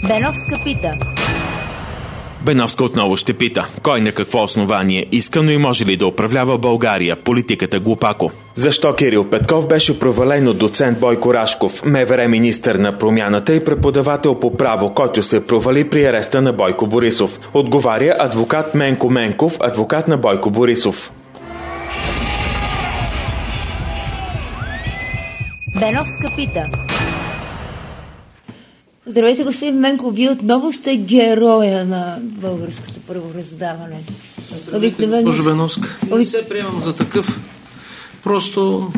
Беновска пита. Беновска отново ще пита. Кой на какво основание иска, но и може ли да управлява България? Политиката глупако. Защо Кирил Петков беше провален от доцент Бойко Рашков, МВР министър на промяната и преподавател по право, който се провали при ареста на Бойко Борисов? Отговаря адвокат Менко Менков, адвокат на Бойко Борисов. Беновска пита. Здравейте, господин Менко. Вие отново сте героя на българското правораздаване. Здравейте, госпожо Беновска. Не се приемам за такъв. Просто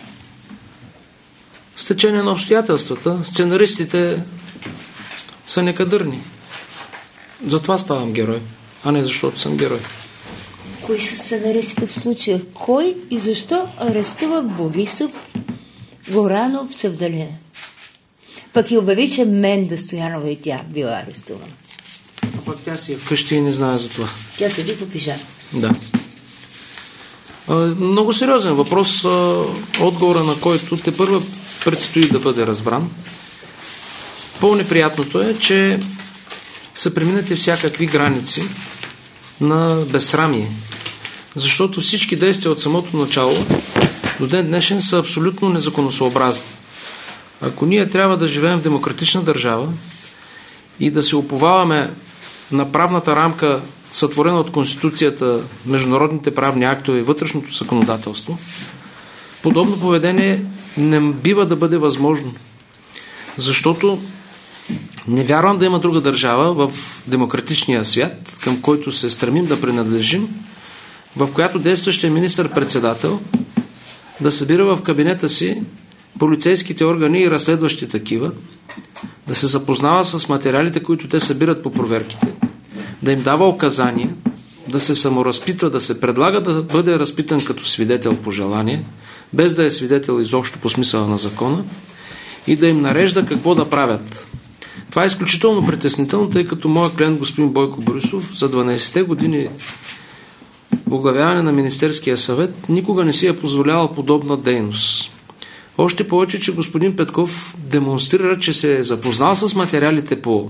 с течение на обстоятелствата сценаристите са некадърни. Затова ставам герой, а не защото съм герой. Кои са сценаристите в случая? Кой и защо арестува Борисов, Горанов, Севдалия? Пък и обяви, че Менда Стоянова и тя била арестувана. А пък тя си е вкъщи и не знае за това. Тя седи по пижама. Да. Много сериозен въпрос, отговора на който тепърва предстои да бъде разбран. По-неприятното е, че са преминати всякакви граници на безсрамие. Защото всички действия от самото начало до ден днешен са абсолютно незаконосъобразни. Ако ние трябва да живеем в демократична държава и да се уповаваме на правната рамка, сътворена от Конституцията, международните правни актове и вътрешното законодателство, подобно поведение не бива да бъде възможно. Защото не вярвам да има друга държава в демократичния свят, към който се стремим да принадлежим, в която действащия министър-председател да събира в кабинета си полицейските органи и разследващи такива, да се запознава с материалите, които те събират по проверките, да им дава указания, да се саморазпитва, да се предлага да бъде разпитан като свидетел по желание, без да е свидетел изобщо по смисъла на закона, и да им нарежда какво да правят. Това е изключително притеснително, тъй като моят клиент господин Бойко Борисов за 12-те години оглавяване на Министерския съвет никога не си е позволявал подобна дейност. Още повече, че господин Петков демонстрира, че се е запознал с материалите по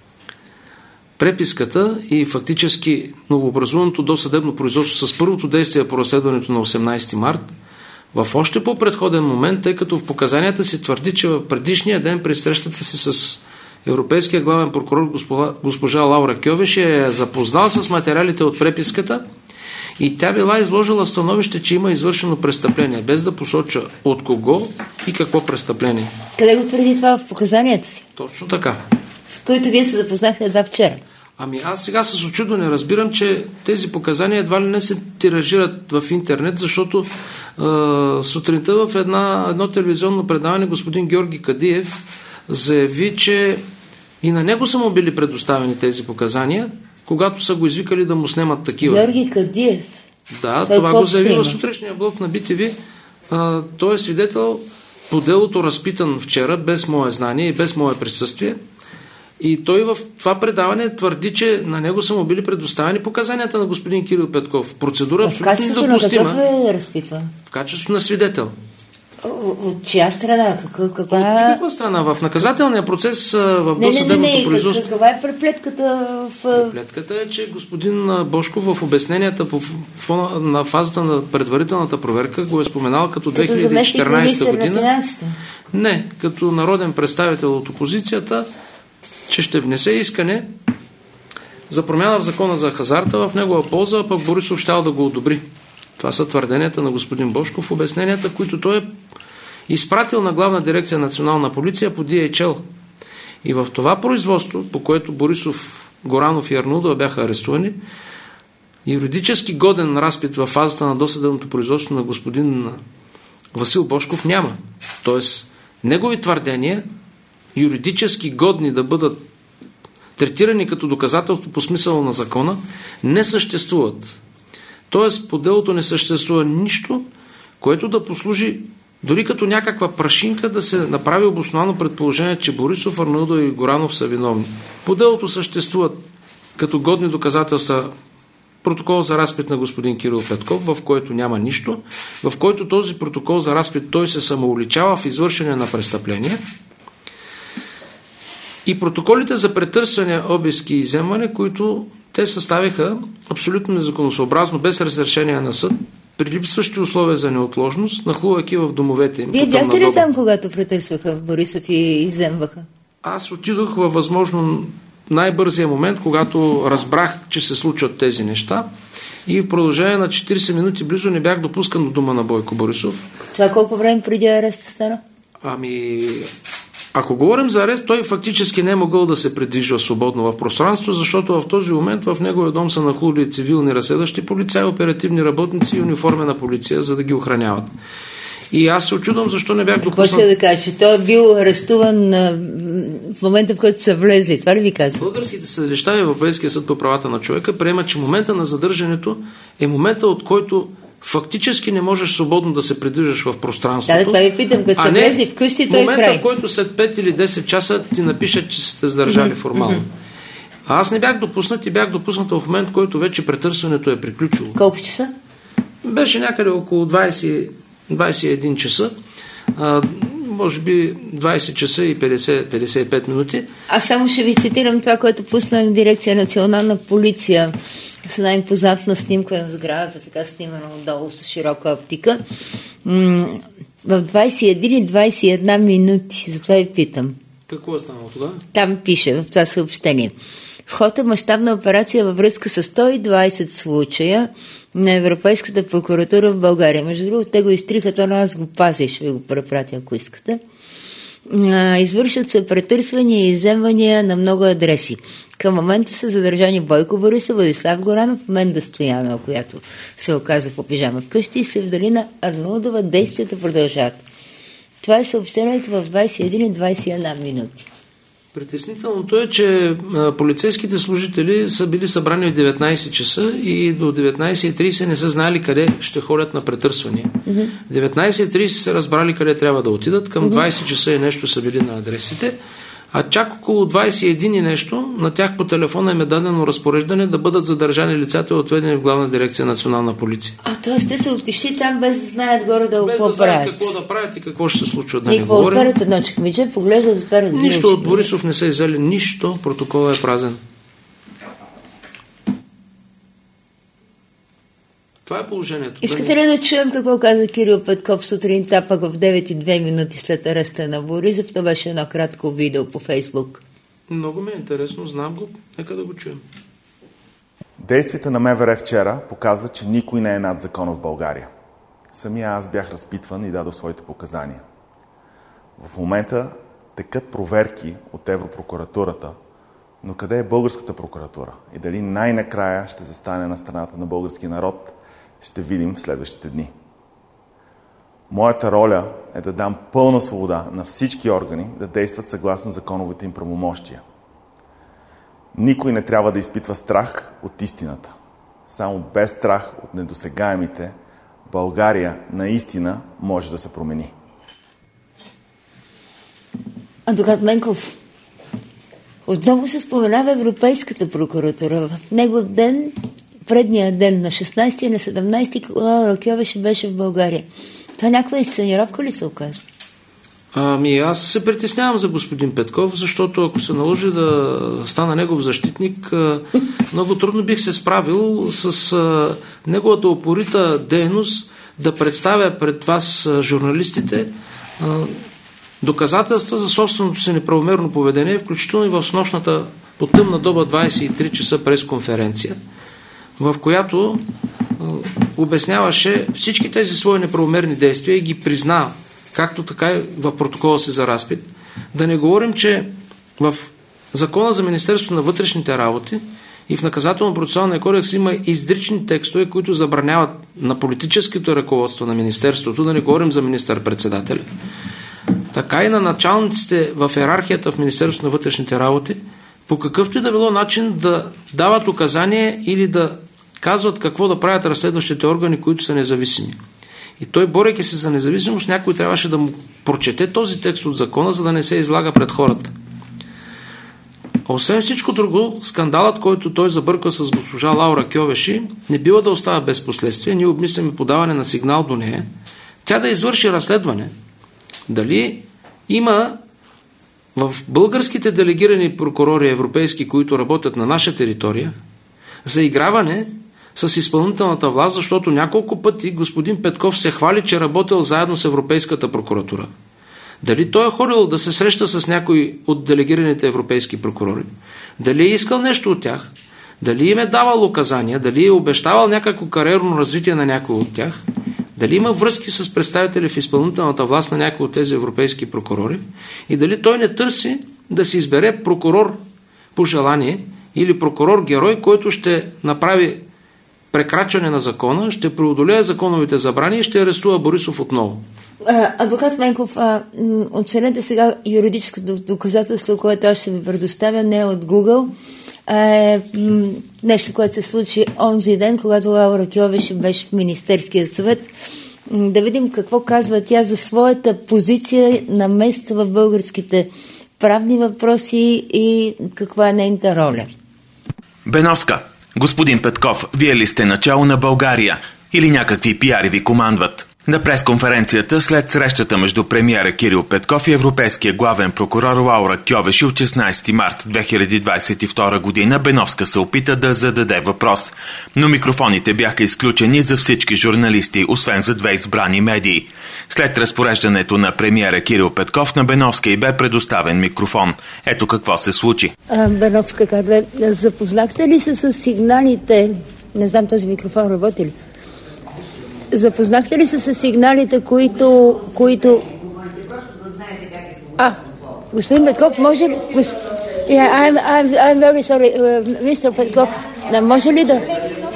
преписката и фактически новообразуваното досъдебно производство с първото действие по разследването на 18 март в още по-предходен момент, тъй като в показанията си твърди, че в предишния ден при срещата си с европейския главен прокурор госпожа Лаура Кьовеш е запознал с материалите от преписката и тя била изложила становище, че има извършено престъпление, без да посоча от кого и какво престъпление. Къде го твърди това в показанията си? Точно така. С които вие се запознахте едва вчера. Ами аз сега с очудо не разбирам, че тези показания едва ли не се тиражират в интернет, защото сутринта в едно телевизионно предаване господин Георги Кадиев заяви, че и на него са му били предоставени тези показания, когато са го извикали да му снемат такива. Георги Кадиев? Да, това го заяви в сутрешния блок на BTV. Той е свидетел по делото, разпитан вчера, без мое знание и без мое присъствие. И той в това предаване твърди, че на него са му били предоставени показанията на господин Кирил Петков. Процедура абсолютно недопустима. В качеството на какъв е разпитван? В качеството на свидетел. От чия страна? Каква страна? В наказателния процес, в досъдебното производство. Каква е преплетката в... Преплетката е, че господин Божков в обясненията на фазата на предварителната проверка го е споменал като 2014 година. Не, като народен представител от опозицията, че ще внесе искане за промяна в закона за хазарта в негова полза, а пък Борисов щял да го одобри. Това са твърденията на господин Божков, обясненията, които той е изпратил на Главна дирекция Национална полиция по DHL. И в това производство, по което Борисов, Горанов и Арнаудова бяха арестувани, юридически годен разпит в фазата на досъдебното производство на господин Васил Божков няма. Тоест, негови твърдения, юридически годни да бъдат третирани като доказателство по смисъла на закона, не съществуват. Тоест, по делото не съществува нищо, което да послужи дори като някаква прашинка да се направи обосновано предположение, че Борисов, Арнаудова и Горанов са виновни. По делото съществуват като годни доказателства протокол за разпит на господин Кирил Петков, в който няма нищо, в който този протокол за разпит той се самоуличава в извършене на престъпление. И протоколите за претърсване, обиски и изземване, които те съставиха абсолютно незаконосъобразно, без разрешение на съд, при липсващи условия за неотложност, нахлувайки в домовете им. Вие бяхте ли там, когато претърсваха Борисов и изземваха? Аз отидох във възможно най-бързия момент, когато разбрах, че се случват тези неща, и в продължение на 40 минути близо не бях допускан до дома на Бойко Борисов. Това колко време преди ареста стана? Ако говорим за арест, той фактически не е могъл да се придвижва свободно в пространство, защото в този момент в неговия дом са нахлули цивилни разследващи полицаи, оперативни работници и униформена полиция, за да ги охраняват. И аз се очудвам защо не бях допуснат. Какво ще да кажа, че той е бил арестуван в момента, в който са влезли? Това ли ви казва? Българските съдилища и Европейския съд по правата на човека приемат, че момента на задържането е момента, от който фактически не можеш свободно да се придвижиш в пространството. Да, това ви питам, като са влезли вкъщи, той момента, край. Момента, в който след 5 или 10 часа ти напишат, че сте задържали формално. А аз не бях допуснат и бях допуснат в момент, в който вече претърсването е приключило. Колко часа? Беше някъде около 21 часа. Може би 20 часа и 50-55 минути. Аз само ще ви цитирам това, което пусна дирекция Национална полиция с една импозантна снимка на сградата, така снимана отдолу с широка оптика. В 21 и 21 минути. Затова ви питам. Какво е станало тогава? Там пише в това съобщение. В ход е мащабна операция във връзка с 120 случая на Европейската прокуратура в България. Между другото, те го изтриха, то на аз го пазя, ще ви го препратя, ако искате. Извършат се претърсвания и изземвания на много адреси. Към момента са задържани Бойко Борисов, Владислав Горанов, Менда Стоянова, която се оказа по пижама вкъщи, и Севдалина Арнаудова. Действията продължават. Това е съобщението в 21 и 21 минути. Притеснителното е, че полицейските служители са били събрани в 19 часа и до 19:30 не са знали къде ще ходят на претърсвания. В 19:30 са разбрали къде трябва да отидат, към 20 часа и нещо са били на адресите, а чак около 21 и нещо на тях по телефона им е дадено разпореждане да бъдат задържани лицата и отведени в Главна дирекция Национална полиция. Т.е. те са отишли там без да знаят горе да без какво да знаят правят. какво да правят и какво ще се случва. Да и какво отварят едно чекмедже, поглеждат, отварят друго. Нищо от Борисов не са иззели, нищо, протоколът е празен. Това е положението. Искате ли да чуем какво каза Кирил Петков сутринта, пък в 9:02 минути след ареста на Борисов? Това беше едно кратко видео по Фейсбук. Много ми е интересно, знам го. Нека да го чуем. Действията на МВР вчера показват, че никой не е над закона в България. Самия аз бях разпитван и дадох своите показания. В момента текат проверки от Европрокуратурата, но къде е българската прокуратура? И дали най-накрая ще застане на страната на българския народ, ще видим в следващите дни. Моята роля е да дам пълна свобода на всички органи да действат съгласно законовите им правомощия. Никой не трябва да изпитва страх от истината. Само без страх от недосегаемите България наистина може да се промени. Адвокат Менков, отново се споменава Европейската прокуратура. В него ден, предния ден, на 16 и на 17 Лаура Кьовеши беше в България. Това някаква изсценировка ли се оказва? Аз се притеснявам за господин Петков, защото ако се наложи да стана негов защитник, много трудно бих се справил с неговата упорита дейност да представя пред вас, журналистите, доказателства за собственото си неправомерно поведение, включително и в снощната по тъмна доба 23 часа пресконференция, в която обясняваше всички тези свои неправомерни действия и ги призна, както така и в протокола си за разпит. Да не говорим, че в Закона за Министерството на вътрешните работи и в Наказателно-процесуалния кодекс има изрични текстове, които забраняват на политическото ръководство на Министерството, да не говорим за министър-председателя, така и на началниците в йерархията в Министерството на вътрешните работи, по какъвто и да било начин да дават указания или да казват какво да правят разследващите органи, които са независими. И той, борейки се за независимост, някой трябваше да му прочете този текст от закона, за да не се излага пред хората. А освен всичко друго, скандалът, който той забърка с госпожа Лаура Кьовеши, не бива да остава без последствия. Ние обмисляме подаване на сигнал до нея. Тя да извърши разследване. Дали има в българските делегирани прокурори европейски, които работят на наша територия, заиграване с изпълнителната власт, защото няколко пъти господин Петков се хвали, че работил заедно с Европейската прокуратура. Дали той е ходил да се среща с някой от делегираните европейски прокурори? Дали е искал нещо от тях? Дали им е давал указания? Дали е обещавал някакво кариерно развитие на някой от тях? Дали има връзки с представители в изпълнителната власт на някой от тези европейски прокурори? И дали той не търси да си избере прокурор по желание или прокурор-герой, който ще направи прекрачване на закона, ще преодолее законовите забрани и ще арестува Борисов отново? Адвокат Менков, оценете сега юридическото доказателство, което аз ще ви предоставя, не е от Google, нещо, което се случи онзи ден, когато Лаура Кьовеши беше в Министерския съвет. Да видим какво казва тя за своята позиция на место в българските правни въпроси и каква е нейната роля. Беновска, господин Петков, вие ли сте начало на България или някакви пиари ви командват? На пресконференцията след срещата между премиера Кирил Петков и европейския главен прокурор Лаура Кьовеши от 16 март 2022 година Беновска се опита да зададе въпрос, но микрофоните бяха изключени за всички журналисти, освен за 2 избрани медии. След разпореждането на премиера Кирил Петков на Беновска и бе предоставен микрофон. Ето какво се случи. Беновска казва, запознахте ли се с сигналите, не знам този микрофон работи ли? Запознахте ли се с сигналите, които... господин Петков, може ли... I'm very sorry, Mr. Петков, може ли да...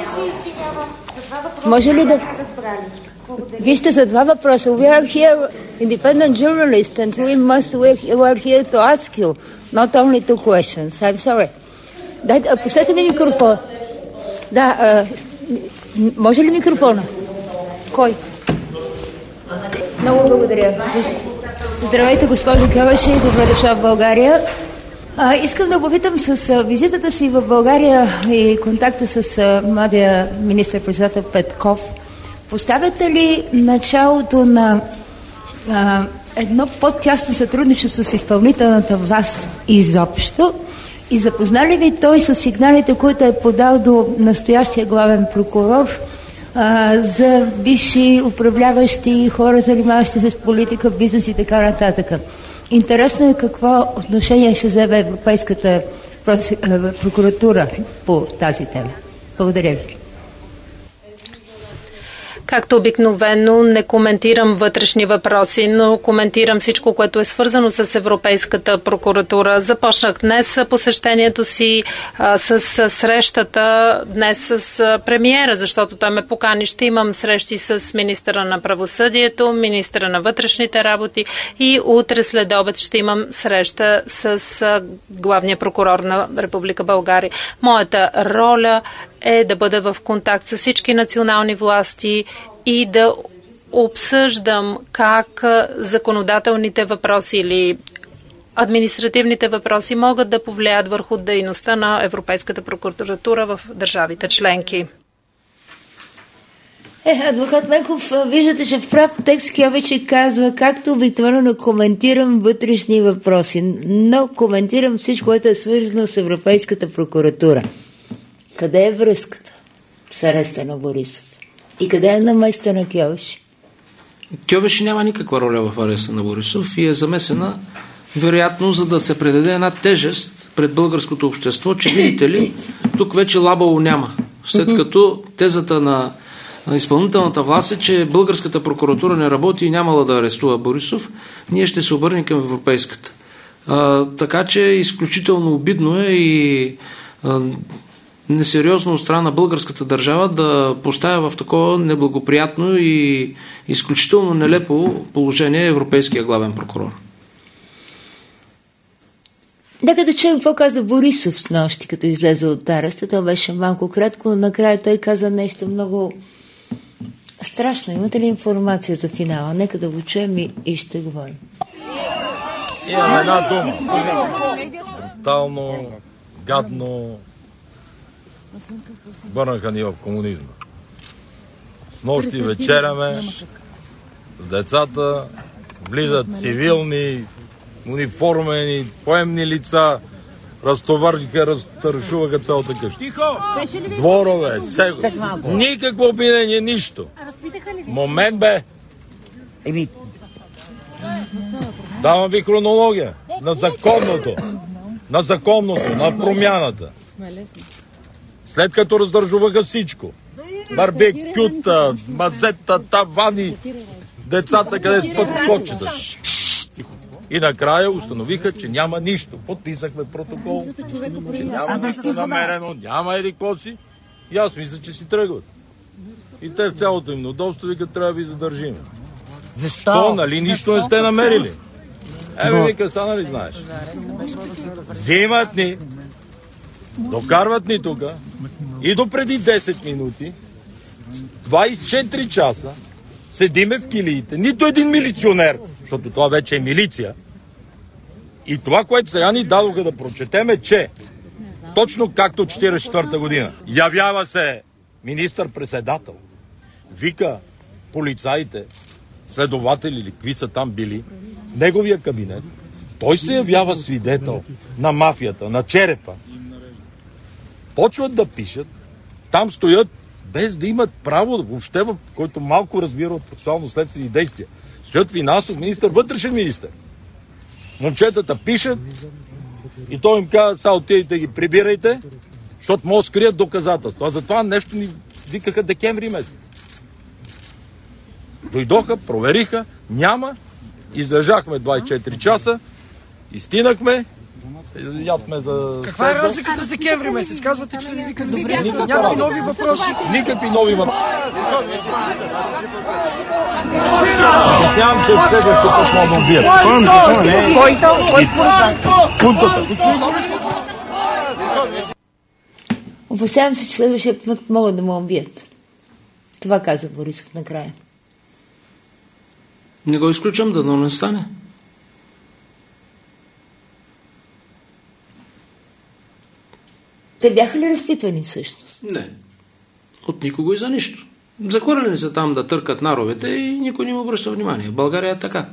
Вижте, за 2 въпроса. We are here, independent journalists, and we are here to ask you, not only 2 questions. I'm sorry. Пустете ми микрофон. Може ли микрофона? Кой? Много благодаря. Здравейте, госпожо Кьовеши, и добре дошла в България. Искам да попитам с визитата си в България и контакта с младия министър-председател Петков, поставяте ли началото на едно по-тясно сътрудничество с изпълнителната власт изобщо? И запозна ли ви той с сигналите, които е подал до настоящия главен прокурор за бивши управляващи хора, занимаващи се с политика, бизнес и така нататък? Интересно е какво отношение ще вземе Европейската прокуратура по тази тема. Благодаря ви. Както обикновено, не коментирам вътрешни въпроси, но коментирам всичко, което е свързано с Европейската прокуратура. Започнах днес посещението си с срещата днес с премиера, защото той ме покани. Ще имам срещи с министъра на правосъдието, министъра на вътрешните работи и утре след обед ще имам среща с главния прокурор на Република България. Моята роля е да бъда в контакт с всички национални власти и да обсъждам как законодателните въпроси или административните въпроси могат да повлияят върху дейността на Европейската прокуратура в държавите членки. Адвокат Менков, виждате, че в прав текст Кьовеши казва, както обикновено коментирам вътрешни въпроси, но коментирам всичко, което е свързано с Европейската прокуратура. Къде е връзката с ареста на Борисов? И къде е наместа на Кьовеши? Кьовеши няма никаква роля в ареста на Борисов и е замесена вероятно, за да се предаде една тежест пред българското общество, че видите ли, тук вече лабало няма. След като тезата на изпълнителната власт е, че българската прокуратура не работи и нямала да арестува Борисов, ние ще се обърнем към европейската. Така че изключително обидно е и несериозно от страна на българската държава да поставя в такова неблагоприятно и изключително нелепо положение европейския главен прокурор. Нека да чуем какво каза Борисов с нощи, като излезе от ареста. Това беше малко кратко, но накрая той каза нещо много страшно. Имате ли информация за финала? Нека да го чуем и ще говорим. Имам една дума. Брутално, гадно. Върнаха ни в комунизма. С нощи вечеряме с децата, влизат цивилни униформени, поемни лица, разтършуваха цялата къща. Дворове, всего. Никакво обвинение, нищо. Момент бе. Давам ви хронология на законното, на промяната. След като раздържуваха всичко, барбекюта, мазета, тавани, децата къде спът кочета. И накрая установиха, че няма нищо. Подписахме протокол, че няма нищо намерено, няма еди-коси. И аз мисля, че си тръгват. И те в цялото им удобство викат, трябва да ви задържим. Защо? Нали нищо не сте намерили? Вика, са нали знаеш? Взимат ни, докарват ни тук и до преди 10 минути, 24 часа, седиме в килиите. Нито един милиционер, защото това вече е милиция. И това, което сега ни дадоха да прочетем е, че точно както 1944 година явява се министър-председател, вика полицаите, следователи или какви са там били, в неговия кабинет, той се явява свидетел на мафията, на черепа. Почват да пишат, там стоят без да имат право, въобще в който малко разбира от процесуално следствени действия. Стоят финансов министър, вътрешен министър. Момчетата пишат и той им казва, сега отидете ги прибирайте, защото могат да скрият доказателства. А затова нещо ни викаха декември месец. Дойдоха, провериха, няма, излежахме 24 часа, изтинахме, ядме за... Каква е разликата с декември месец? Казвате, че са ви викали добре. Някакви нови въпроси? Никакви нови въпроси. Обяснявам, че следващия път мога да убият. Пунктата. Опасявам се, че следващия път могат да му убият. Това каза Борисов накрая. Не го изключвам, да не стане. Те бяха ли разпитвани всъщност? Не. От никого и за нищо. Захвърлени са там да търкат наровете и никой не му обръща внимание. В България е така.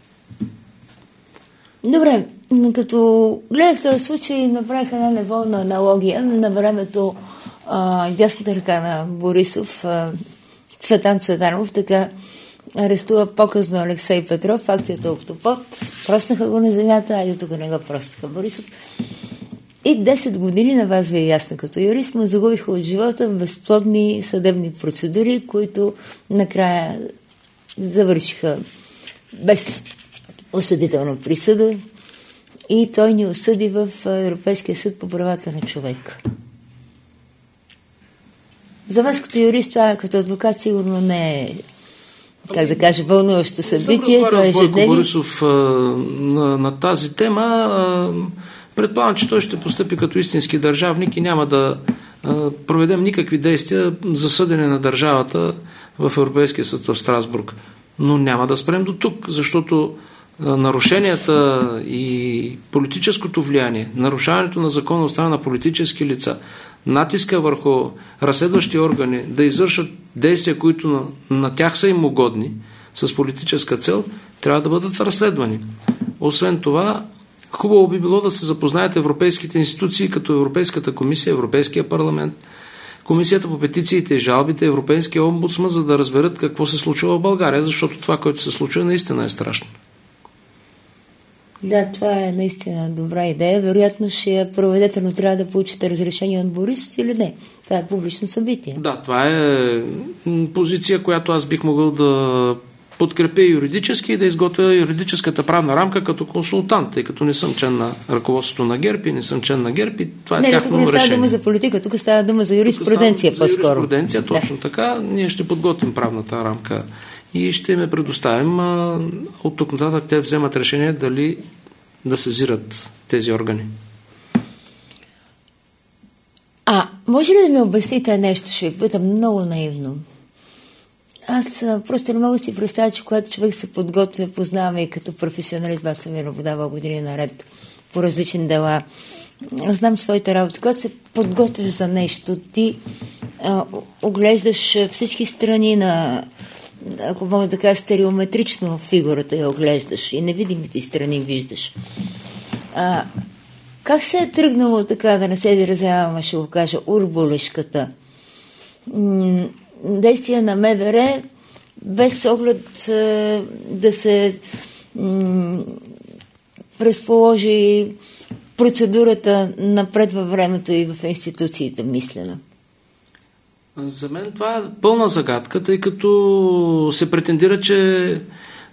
Добре, като гледах този случай, направих една неволна аналогия на времето дясната ръка на Борисов, Цветан Цветанов, така арестува по-късно Алексей Петров, акцията Октопод, простнаха го на земята, айде тук не го простнаха Борисов. И 10 години, на вас ви е ясно като юрист, му загубиха от живота в безплодни съдебни процедури, които накрая завършиха без осъдителна присъда и той ни осъди в Европейския съд по правата на човека. За вас като юрист, това като адвокат сигурно не е, как да кажа, вълнуващо събитие. Това е ежедневие. Борисов на тази тема. Предполагам, че той ще постъпи като истински държавник и няма да проведем никакви действия за съдене на държавата в Европейския съд в Страсбург. Но няма да спрем до тук, защото нарушенията и политическото влияние, нарушаването на закона от страна на политически лица, натиска върху разследващи органи да извършат действия, които на тях са им угодни, с политическа цел, трябва да бъдат разследвани. Освен това, хубаво би било да се запознаят европейските институции, като Европейската комисия, Европейския парламент, Комисията по петициите и жалбите, Европейския омбудсман, за да разберат какво се случва в България, защото това, което се случва, наистина е страшно. Да, това е наистина добра идея. Вероятно ще я проведете, но трябва да получите разрешение от Борисов или не. Това е публично събитие. Да, това е позиция, която аз бих могъл да подкрепя юридически и да изготвя юридическата правна рамка като консултант, тъй като не съм член на ръководството на ГЕРБ и не съм член на ГЕРБ и това е тяхно решение. Не, тук не става дума за политика, тук става дума за юриспруденция по-скоро. За юриспруденция, точно така. Ние ще подготвим правната рамка и ще ме предоставим. От тук нататък те вземат решение дали да сезират тези органи. Може ли да ми обясните нещо? Ще ви питам много наивно. Аз просто не мога да си представя, че когато човек се подготвя, познаваме и като професионалист, аз съм я наблюдавал години наред по различни дела. Знам своите работи. Когато се подготвяш за нещо, ти оглеждаш всички страни на ако мога да кажа, стереометрично фигурата я оглеждаш и невидимите страни виждаш. Как се е тръгнало така, да не се изразявам, ще го кажа, урболешката действия на МВР, без оглед да се разположи процедурата напред във времето и в институциите, мислено? За мен това е пълна загадка, тъй като се претендира, че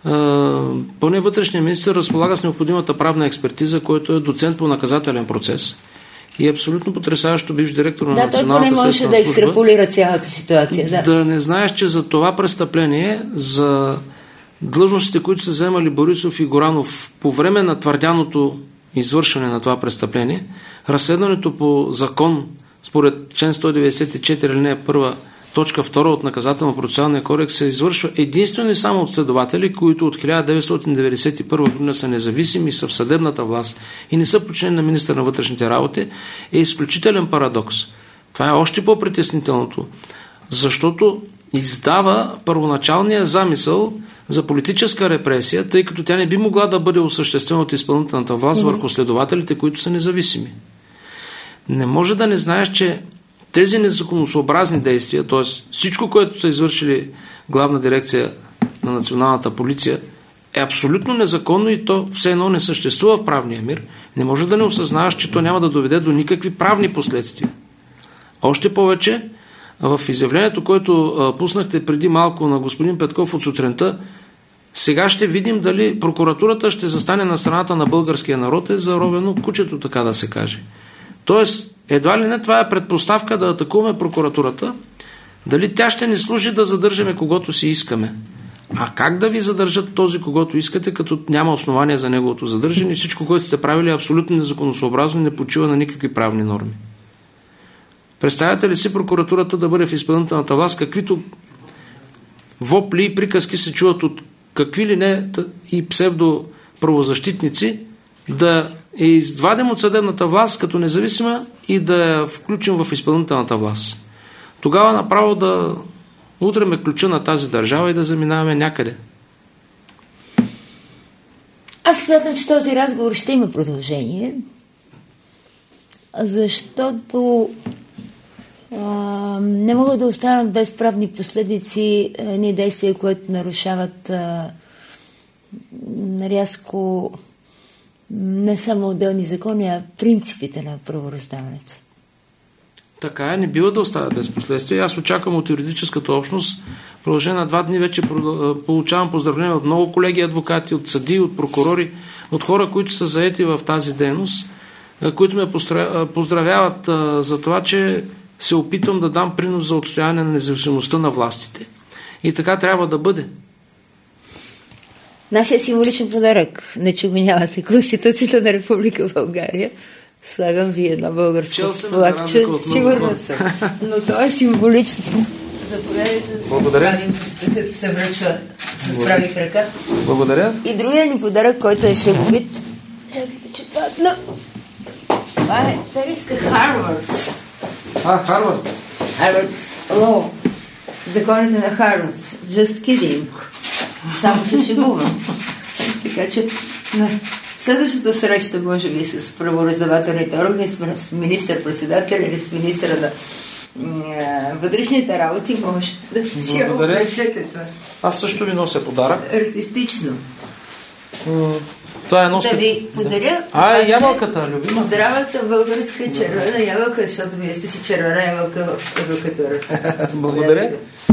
поне вътрешния министър разполага с необходимата правна експертиза, който е доцент по наказателен процес и е абсолютно потресаващо бивш директор на Националната следствена служба. Да, той поне можеше да екстраполира цялата ситуация. Да не знаеш, че за това престъпление, за длъжностите, които са вземали Борисов и Горанов по време на твърдяното извършване на това престъпление, разследването по закон според член 194 алинея 1 точка 2 от Наказателно-процесуалния кодекс се извършва единствено и само от следователи, които от 1991 година са независими, са в съдебната власт и не са подчинени на министър на вътрешните работи, е изключителен парадокс. Това е още по-притеснителното, защото издава първоначалния замисъл за политическа репресия, тъй като тя не би могла да бъде осъществена от изпълнителната власт върху следователите, които са независими. Не може да не знаеш, че тези незаконосъобразни действия, т.е. всичко, което са извършили Главна дирекция на Националната полиция, е абсолютно незаконно и то все едно не съществува в правния мир. Не може да не осъзнаваш, че то няма да доведе до никакви правни последствия. Още повече, в изявлението, което пуснахте преди малко на господин Петков от сутринта, сега ще видим дали прокуратурата ще застане на страната на българския народ, е заровено кучето, така да се каже. Тоест, едва ли не това е предпоставка да атакуваме прокуратурата, дали тя ще ни служи да задържаме когото си искаме. А как да ви задържат този, когото искате, като няма основание за неговото задържане и всичко, което сте правили е абсолютно незаконосъобразно и не почива на никакви правни норми? Представяте ли си прокуратурата да бъде в изпълнителната власт, каквито вопли и приказки се чуват от какви ли не и псевдоправозащитници, да я извадим от съдебната власт като независима и да я включим в изпълнителната власт? Тогава направо да утреме ключа на тази държава и да заминаваме някъде. Аз смятам, че този разговор ще има продължение, защото не могат да останат без правни последици едни действия, които нарушават рязко не само отделни закони, а принципите на правораздаването. Така е, не бива да оставят без последствия. Аз очаквам от юридическата общност. В продължение на 2 дни вече получавам поздравления от много колеги адвокати, от съдии, от прокурори, от хора, които са заети в тази дейност, които ме поздравяват за това, че се опитвам да дам принос за отстояване на независимостта на властите. И така трябва да бъде. Нашия символичен подарък, не че го нямате, Конституцията на Република България. Слагам ви едно българско флагче. Сигурно съм. Но то е символично. Заповядайте да се правим. Конституцията се връчва с прави крака. Благодаря. И другия ни подарък, който е шеговит. Чакайте, че падна. Това е тариска Харвард. Харвард. Харвард Лоу. Законите на Харвард. Just kidding. Само се шегувам. Така че на следващата среща, може би, с правораздавателните органи, с министър-председателя или с министъра на вътрешните работи, може да си я облечете това. Аз също ви нося подарък. Артистично. Това е едно... Да ви подаря... ябълката, любима. Здравата българска червена ябълка, защото вие сте си червена ябълка в адвокатурата. Благодаря.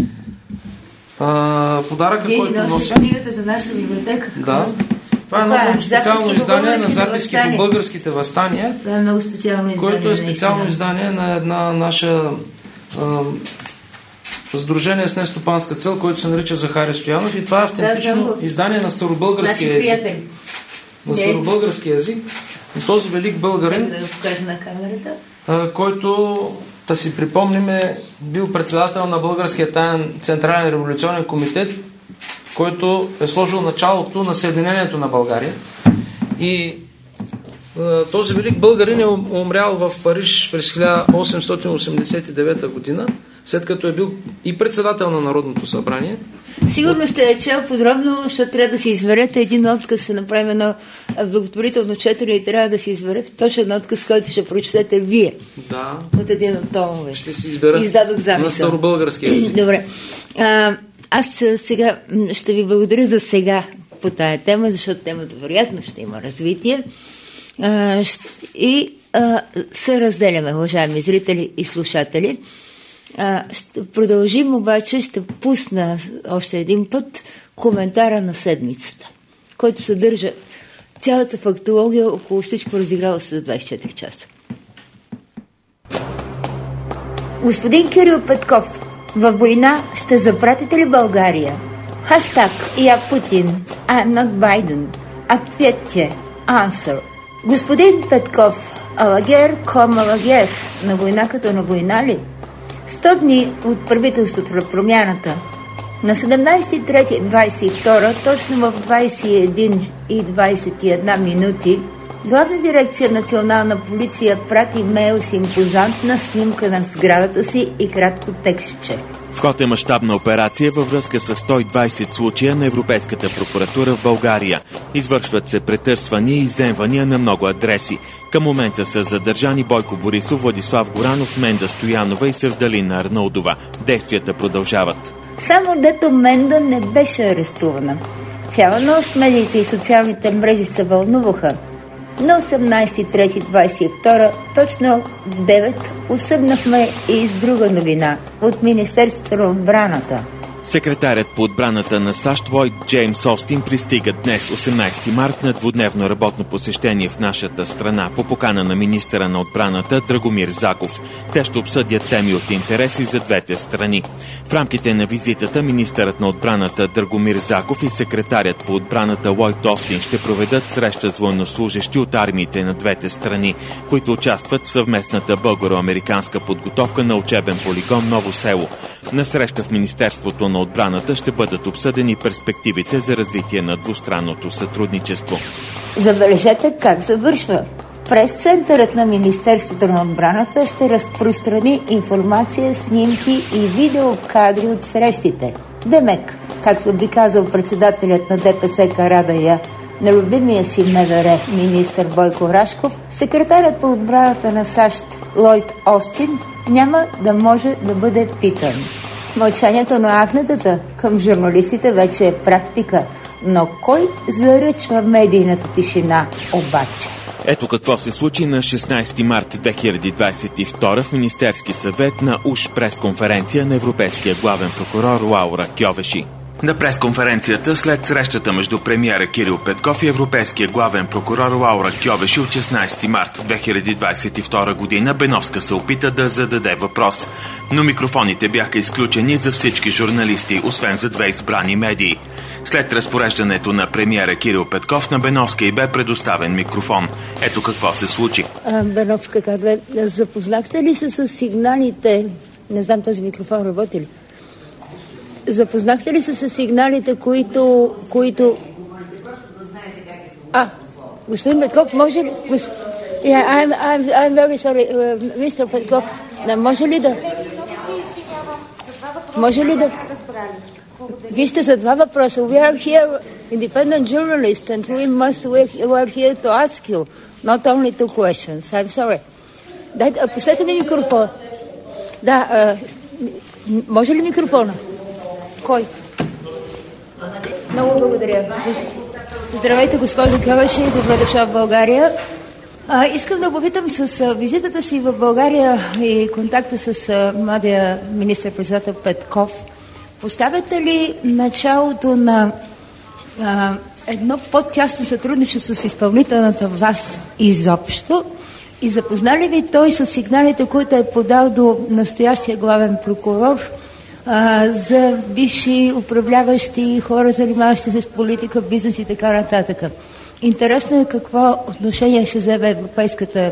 Подаръка, който нося... книгата за нашата библиотека. Да. Това е много специално издание на записки по българските въстания. Това е много специално издание. Което е специално издание на една наша сдружение с нестопанска цел, който се нарича Захари Стоянов, и това е автентично издание на старобългарски език. На старобългарски език. Този велик българин, да покажа на камерата, който, да си припомним, е бил председател на Българския таен Централен революционен комитет, който е сложил началото на съединението на България. И този велик българин е умрял в Париж през 1889 година, след като е бил и председател на Народното събрание. Сигурно сте чел подробно, защото трябва да си изберете един отказ, се направим едно благотворително четене и трябва да си изберете точен отказ, който ще прочетете вие. Да. От един от томове. Ще си избера издадох замисъл на старобългарски език. Добре. Аз сега ще ви благодаря за сега по тая тема, защото темата вероятно ще има развитие. И се разделяме, уважаеми зрители и слушатели. Ще продължим, обаче ще пусна още един път коментара на седмицата, който съдържа цялата фактология около всичко разиграло се за 24 часа. Господин Кирил Петков, във война ще запратите ли България? Хаштаг Я Путин, I'm not Biden. Ответьте. Answer. Господин Петков, алагер ком алагер, на война като на война ли? 100 дни от правителството на промяната. На 17.3.22, точно в 21:21 минути, Главна дирекция Национална полиция прати мейл с импозантна снимка на сградата си и кратко текстче. В ход е мащабна операция във връзка с 120 случая на Европейската прокуратура в България. Извършват се претърсвания и изземвания на много адреси. Към момента са задържани Бойко Борисов, Владислав Горанов, Менда Стоянова и Севдалина Арнаудова. Действията продължават. Само дето Менда не беше арестувана. Цяла нощ медиите и социалните мрежи се вълнуваха. На 18.3.22, точно в 9, усъмнахме и с друга новина от Министерството на отбраната. Секретарят по отбраната на САЩ Лойд Джеймс Остин пристига днес, 18 март, на двудневно работно посещение в нашата страна по покана на министъра на отбраната Драгомир Заков. Те ще обсъдят теми от интереси за двете страни. В рамките на визитата министърът на отбраната Драгомир Заков и секретарят по отбраната Лойд Остин ще проведат среща с военнослужещи от армиите на двете страни, които участват в съвместната българо-американска подготовка на учебен полигон Ново село. На среща в Министерството на отбраната ще бъдат обсъдени перспективите за развитие на двустранното сътрудничество. Забележете как завършва. Прес-центърът на Министерството на отбраната ще разпространи информация, снимки и видеокадри от срещите. Демек, както би казал председателят на ДПС Карадайъ, на любимия си МВР министър Бойко Рашков, секретарят по отбраната на САЩ Лойд Остин няма да може да бъде питан. Мълчанието на ахнетата към журналистите вече е практика, но кой заръчва медийната тишина обаче? Ето какво се случи на 16 март 2022 в Министерски съвет на уж пресконференция на европейския главен прокурор Лаура Кьовеши. На пресконференцията след срещата между премиера Кирил Петков и европейския главен прокурор Лаура Кьовеши от 16 март 2022 година, Беновска се опита да зададе въпрос. Но микрофоните бяха изключени за всички журналисти, освен за две избрани медии. След разпореждането на премиера Кирил Петков, на Беновска и бе предоставен микрофон. Ето какво се случи. Беновска казва, запознахте ли се с сигналите? Не знам, този микрофон работи ли? Запознахте ли се с сигналите, които... господин Петков, може ли... I'm very sorry, Mr. Петков, може ли да... Вижте, за два въпроса. We are here, independent journalists, and we are here to ask you, not only two questions. I'm sorry. Пуснете ми микрофон. Да, може ли микрофона? Кой? Много благодаря. Здравейте, госпожо Кьовеши, добре дошла в България. Искам да го питам с визитата си в България и контакта с младия министър-председател Петков. Поставяте ли началото на едно по-тясно сътрудничество с изпълнителната власт изобщо? И запознали ви той с сигналите, които е подал до настоящия главен прокурор за бивши управляващи хора, занимаващи се с политика, бизнес и така нататък? Интересно е какво отношение ще вземе Европейската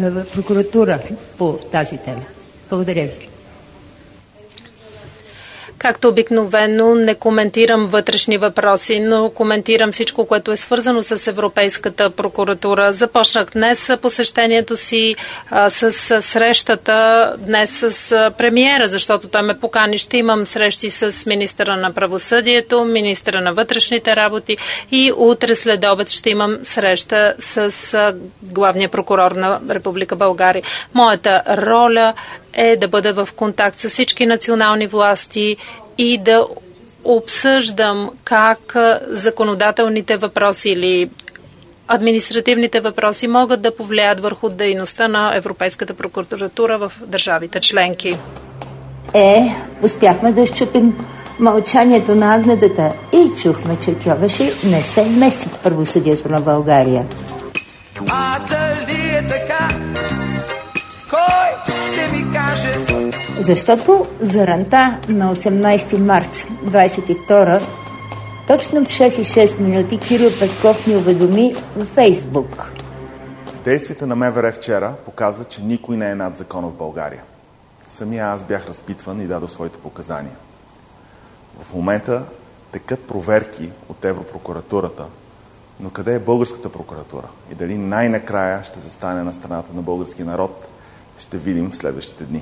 прокуратура по тази тема. Благодаря ви. Както обикновено не коментирам вътрешни въпроси, но коментирам всичко, което е свързано с Европейската прокуратура. Започнах днес посещението си с срещата днес с премиера, защото той ме покани. Ще имам срещи с министъра на правосъдието, министъра на вътрешните работи и утре след обед ще имам среща с главния прокурор на Република България. Моята роля е да бъда в контакт с всички национални власти и да обсъждам как законодателните въпроси или административните въпроси могат да повлияят върху дейността на Европейската прокуратура в държавите членки. Успяхме да щупим мълчанието на агнедата и чухме, че Кьовеши не се меси в правосъдието на България. А дали е така? Кой ще ми каже? Защото заранта на 18 март 22 точно в 6:06 минути Кирил Петков ни уведоми във Фейсбук. Действията на МВР вчера показват, че никой не е над закона в България. Самия аз бях разпитван и дадох своите показания. В момента текат проверки от Европрокуратурата, но къде е българската прокуратура? И дали най-накрая ще застане на страната на българския народ, ще видим в следващите дни.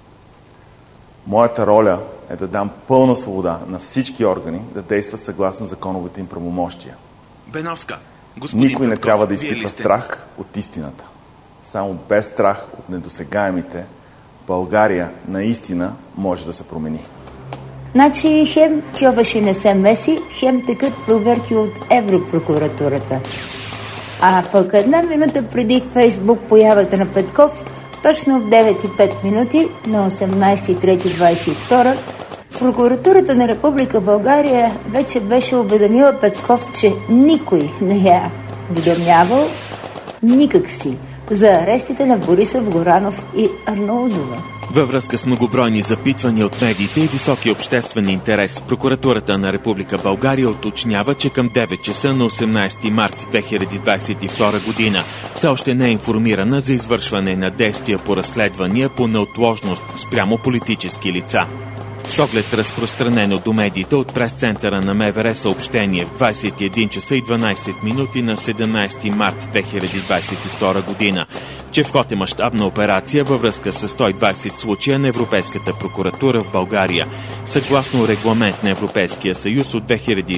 Моята роля е да дам пълна свобода на всички органи да действат съгласно законовите им правомощия. Беновска, Никой не трябва да изпитва страх от истината. Само без страх от недосегаемите България наистина може да се промени. Значи хем Кьовеши не се меси, хем текат проверки от Европрокуратурата. А пък една минута преди Фейсбук появата на Петков, точно в 9:05 минути на 18.03.22, Прокуратурата на Република България вече беше уведомила Петков, че никой не я уведомявал никак си за арестите на Борисов, Горанов и Арнаудова. Във връзка с многобройни запитвания от медиите и високи обществен интерес, Прокуратурата на Република България уточнява, че към 9 часа на 18 март 2022 година все още не е информирана за извършване на действия по разследвания по неотложност спрямо политически лица. С оглед разпространено до медиите от прес-центъра на МВР съобщение в 21 часа и 12 минути на 17 март 2022 година, че в ход е мащабна операция във връзка с 120 случая на Европейската прокуратура в България, съгласно регламент на Европейския съюз от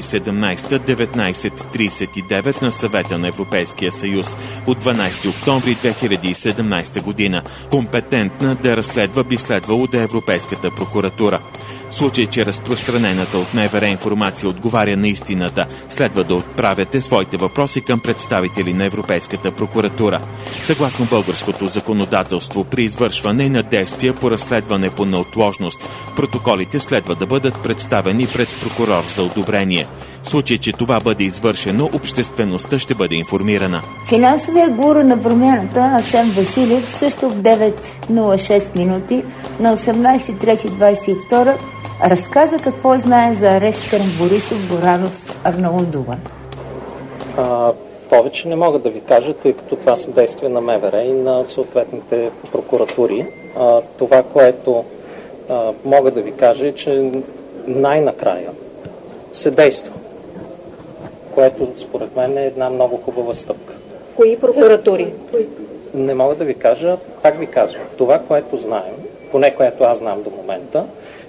2017-1939 на Съвета на Европейския съюз от 12 октомври 2017 година. Компетентна да разследва би следвало да е Европейската прокуратура. В случай, че разпространената от МВР информация отговаря на истината, следва да отправяте своите въпроси към представители на Европейската прокуратура. Съгласно българското законодателство, при извършване на действия по разследване по неотложност, протоколите следва да бъдат представени пред прокурор за одобрение. В случай, че това бъде извършено, обществеността ще бъде информирана. Финансовият гуру на промяната Асен Василев също в 9:06 минути на 18.03.22 разказа какво знае за арестите на Борисов, Горанов, Арнаудова. Повече не мога да ви кажа, тъй като това са действия на МВР и на съответните прокуратури. Това, което мога да ви кажа е, че най-накрая се действа, което според мен е една много хубава стъпка. Кои прокуратури? Не мога да ви кажа, пак ви казвам. Това, което знаем, поне което аз знам до момента,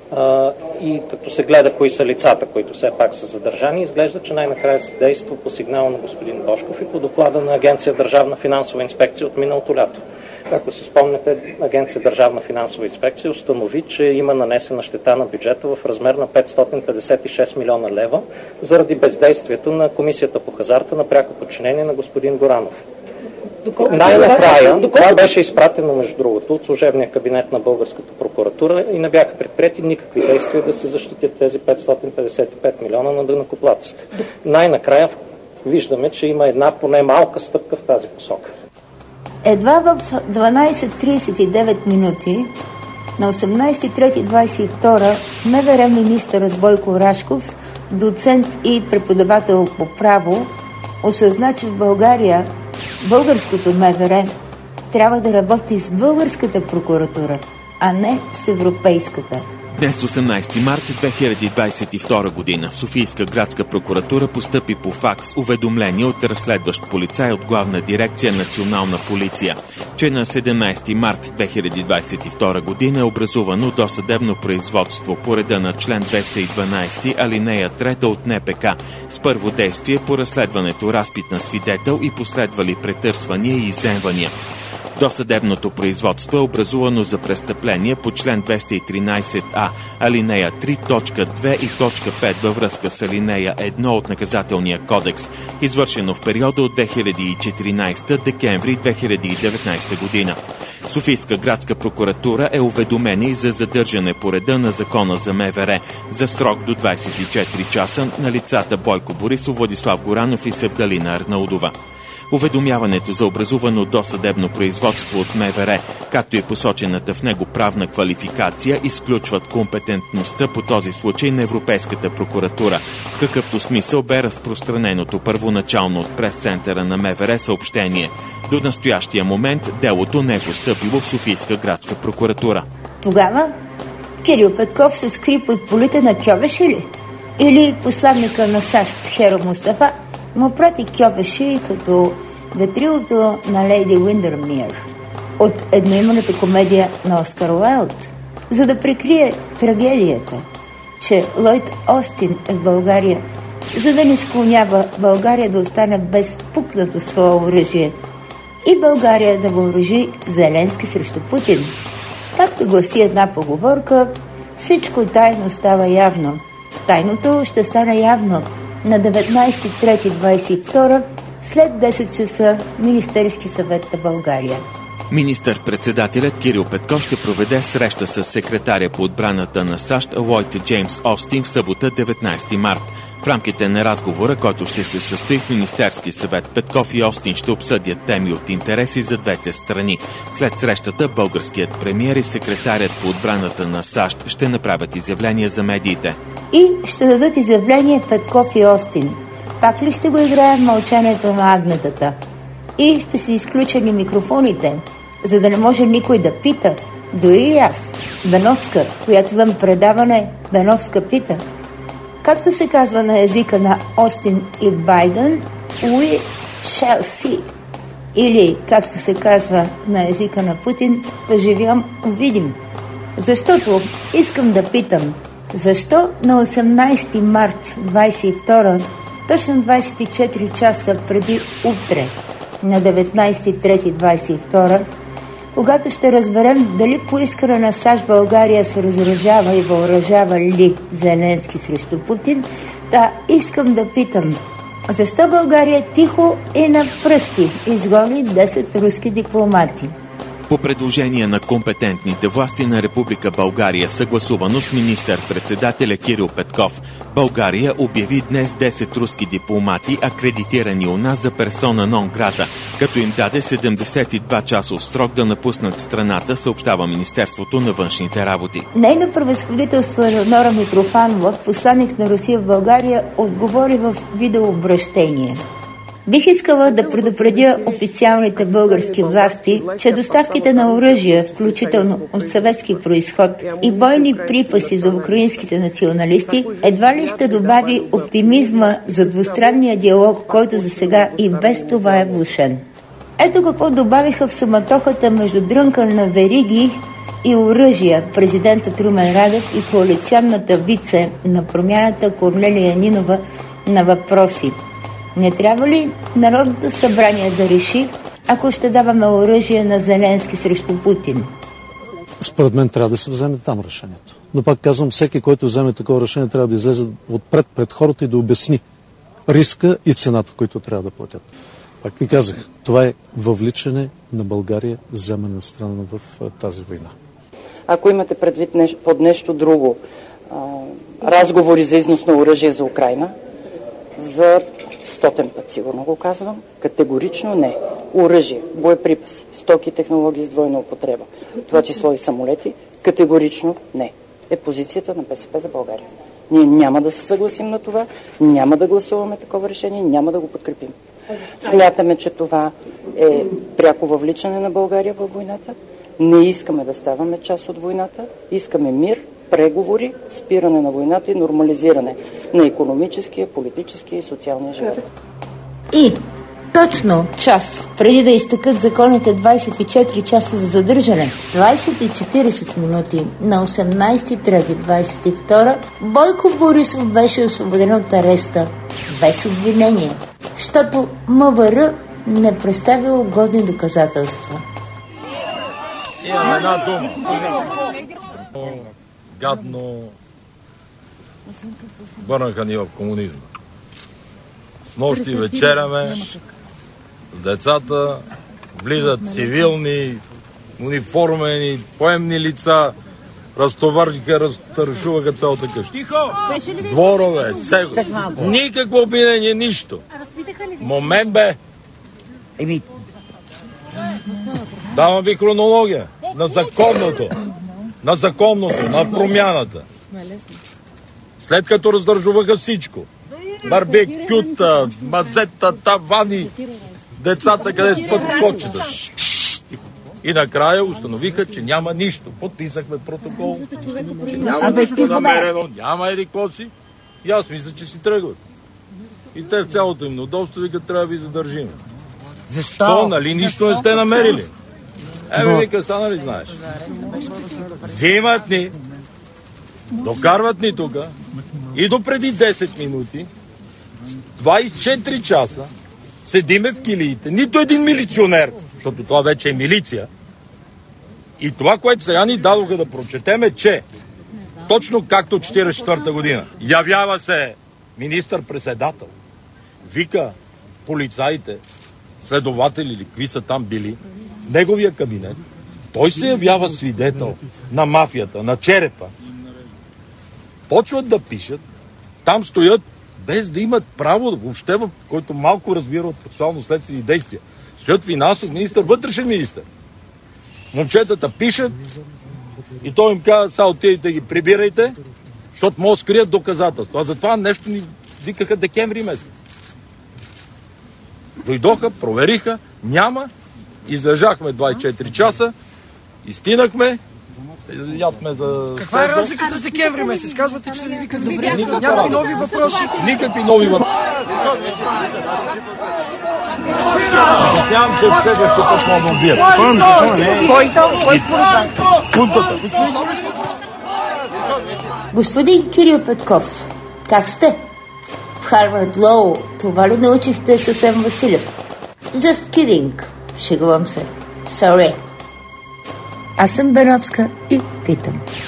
и като се гледа кои са лицата, които все пак са задържани, изглежда, че най-накрая се действа по сигнал на господин Бошков и по доклада на Агенция Държавна финансова инспекция от миналото лято. Както си спомняте, Агенция Държавна финансова инспекция установи, че има нанесена щета на бюджета в размер на 556 милиона лева заради бездействието на Комисията по хазарта на пряко подчинение на господин Горанов. Най-накрая, това беше изпратено, между другото, от служебния кабинет на българската прокуратура и не бяха предприети никакви действия да се защитят тези 555 милиона на данъкоплатците. Най-накрая виждаме, че има една поне малка стъпка в тази посока. Едва в 12:39 минути на 18.03.22 МВР министърът Бойко Рашков, доцент и преподавател по право, осъзна, че в България българското МВР трябва да работи с българската прокуратура, а не с европейската. Днес, 18 март 2022 година, в Софийска градска прокуратура постъпи по факс уведомление от разследващ полицай от Главна дирекция Национална полиция, че на 17 март 2022 година е образувано досъдебно производство по реда на член 212, алинея 3 от НПК, с първо действие по разследването разпит на свидетел и последвали претърсвания и изземвания. Досъдебното производство е образувано за престъпление по член 213а, алинея 3, точка 2 и точка 5 във връзка с алинея 1 от Наказателния кодекс, извършено в периода от 2014 декември 2019 година. Софийска градска прокуратура е уведомена и за задържане по реда на Закона за МВР за срок до 24 часа на лицата Бойко Борисов, Владислав Горанов и Севдалина Арнаудова. Уведомяването за образувано досъдебно производство от МВР, както и посочената в него правна квалификация, изключват компетентността по този случай на Европейската прокуратура, в какъвто смисъл бе разпространеното първоначално от прес-центъра на МВР съобщение. До настоящия момент делото не е постъпило в Софийска градска прокуратура. Тогава Кирил Петков се скри под полите на Кьовеши ли? Или посланника на САЩ Херо Мустафа му прати кьовеши като ветрилото на Лейди Уиндърмир от едноименната комедия на Оскар Уайлд, за да прикрие трагедията, че Лойд Остин е в България, за да не склонява България да остане без пукнато свое оръжие и България да въоръжи Зеленски срещу Путин. Както гласи една поговорка, всичко тайно става явно. Тайното ще стане явно на 19.3.22 след 10 часа Министерски съвет на България. Министър-председателят Кирил Петков ще проведе среща с секретаря по отбраната на САЩ Лойд Джеймс Остин в събота 19 март. В рамките на разговора, който ще се състои в Министерски съвет, Петков и Остин ще обсъдят теми от интереси за двете страни. След срещата българският премиер и секретарят по отбраната на САЩ ще направят изявления за медиите. И ще дадат изявление Петков и Остин. Пак ли ще го играем мълчанието на агнетата? И ще са изключени микрофоните, за да не може никой да пита. Дори и аз, Беновска, която имам предаване, Беновска пита. Както се казва на езика на Остин и Байден, we shall see. Или, както се казва на езика на Путин, поживям, увидим. Защото искам да питам, защо на 18 март 22, точно 24 часа преди утре, на 19.3.22, когато ще разберем дали по искане на САЩ България се разоръжава и въоръжава ли Зеленски срещу Путин, да искам да питам, защо България тихо и на пръсти изгони 10 руски дипломати? По предложение на компетентните власти на Република България, съгласувано с министър-председателя Кирил Петков, България обяви днес 10 руски дипломати, акредитирани у нас за персона нон грата, като им даде 72 часов срок да напуснат страната, съобщава Министерството на външните работи. Нейно превъзходителство Елеонора Митрофанова, посланик на Русия в България, отговори в видеообращение. Бих искала да предупредя официалните български власти, че доставките на оръжия, включително от съветски произход и бойни припаси за украинските националисти, едва ли ще добави оптимизма за двустранния диалог, който за сега и без това е влошен. Ето какво добавиха в суматохата между дрънкане на вериги и оръжия президентът Румен Радев и коалиционната вице на промяната Корнелия Нинова на въпроси. Не трябва ли Народното събрание да реши, ако ще даваме оръжие на Зеленски срещу Путин? Според мен трябва да се вземе там решението. Но пак казвам, всеки, който вземе такова решение, трябва да излезе пред хората и да обясни риска и цената, които трябва да платят. Пак ви казах, това е въвличане на България, вземане на страна в тази война. Ако имате предвид под нещо друго, разговори за износ на оръжие за Украйна, за 100 път сигурно го казвам, категорично не. Оръжие, боеприпаси, стоки, технологии с двойна употреба, това число и самолети, категорично не. Е позицията на БСП за България. Ние няма да се съгласим на това, няма да гласуваме такова решение, няма да го подкрепим. Смятаме, че това е пряко въвличане на България във войната. Не искаме да ставаме част от войната, искаме мир, преговори, спиране на войната и нормализиране на икономическия, политическия и социалния живот. И точно час преди да изтекат законите 24 часа за задържане, 20:40 минути на 18.3.22, Бойко Борисов беше освободен от ареста без обвинение, защото МВР не представило годни доказателства. Имам една дума. Гадно върнаха ни в комунизма. С нощи вечеряме с децата, влизат цивилни, униформени, поемни лица, разтовариха, разтършуваха цялата къща. Дворове, сега. Никакво обвинение, нищо. Момент бе. Давам ви хронология на законното, на промяната. След като раздържуваха всичко, барбекюта, мазета, тавани, децата къде спът кочета. И накрая установиха, че няма нищо. Подписахме протокол, че няма нищо намерено, няма еди-какво си. И аз мисля, че си тръгват. И те в цялото им удобство викат, трябва да ви задържим. Защо? Нали нищо не сте намерили? Вика, са, нали знаеш? Взимат ни, докарват ни тук и до преди 10 минути, 24 часа, седиме в килиите, нито един милиционер, защото това вече е милиция. И това, което сега ни дадоха да прочетем е, че точно както 1944 година явява се министър-председател, вика полицаите, следователи или какви са там били, неговия кабинет, той се явява свидетел на мафията, на черепа. Почват да пишат, там стоят без да имат право, въобще, който малко разбира от процесуално следствени действия. Стоят финансов министър, вътрешен министър. Момчетата пишат и той им казва, сега отидете ги прибирайте, защото могат да скрият доказателства. А затова нещо ни викаха декември месец. Дойдоха, провериха, няма, излежахме 24 часа, изтинахме, ядме за... Каква е разликата с декември месец? Казвате, че се не викат някакви нови въпроси. Никакви нови въпроси. Обяснявам, че от тебе ще по-слабо вие. Господин Кирил Петков, как сте? В Харвард Лоу това ли научихте съвсем Василев? Just kidding. Шегувам се. Sorry. Аз съм Беновска и питам.